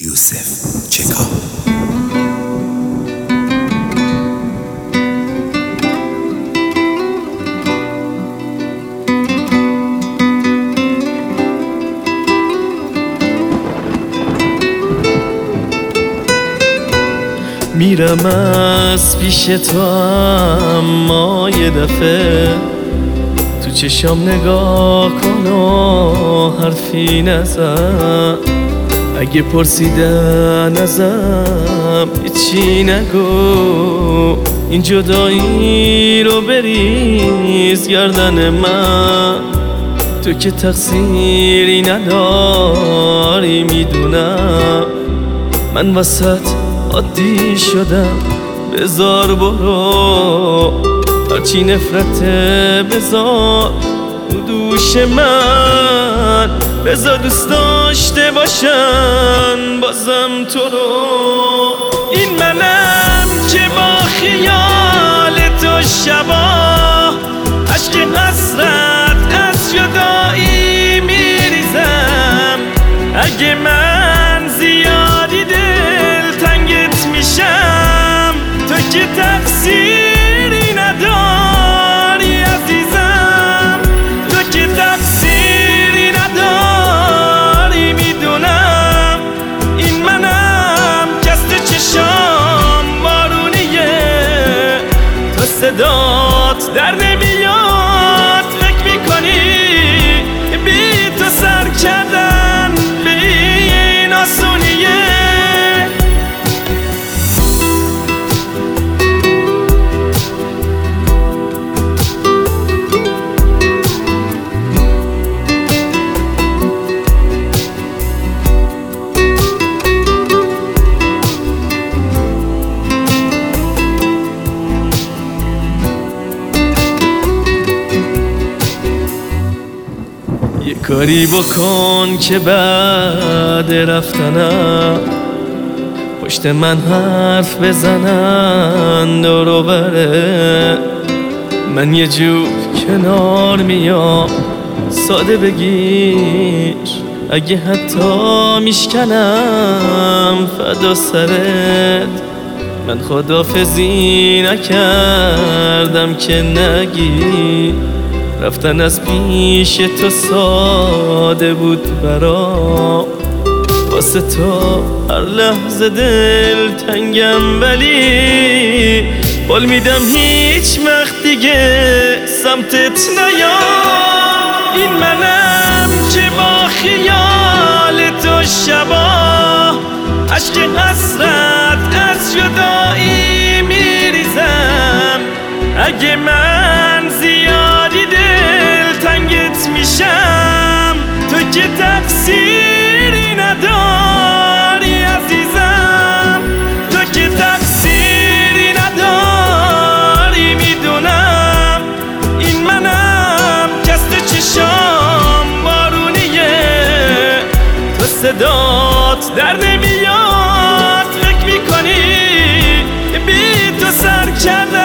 یوسف چکا. میرم از پیش تو اما یه دفعه تو چشام نگاه کن و حرفی نزن. اگه پرسیدن ازم هیچی نگو، این جدایی رو بریز گردن من. تو که تقصیری نداری میدونم، من وسط عادی شدم. بذار برو، هرچی نفرته بذار دوش من. بذار دوست داشته باشن بازم تو رو. این منم که با خیال تو شبا عشق حسرت از جدایی میریزم. اگه من زیادی دلتنگت میشم، تو که تقصیری نداری عزیزم. تو که تقصیری نداری میدونم. این منم که از تو چشام بارونیه، تو صدات در نمیاد. فکر میکنی بی تو سر کردن به این آسونیه. یه کاری بکن که بعد رفتنم پشت من حرف بزنن دور و بره. من یه جور کنار میام ساده بگیر، اگه حتی میشکنم فدا سرت. من خداحافظی نکردم که نگی، رفتن از پیش تو ساده بود برام. واسه تو هر لحظه دل تنگم، ولی قول میدم هیچ وقت دیگه سمتت نیام. این منم که با خیال تو شبا عشق حسرت از جدایی میریزم. اگه من زیادی دلتنگت میشم، تو که تقصیری نداری عزیزم. تو که تقصیری نداری میدونم. این منم که از تو چشام بارونیه، تو صدات در نمیاد. فکر میکنی بی تو سر کردم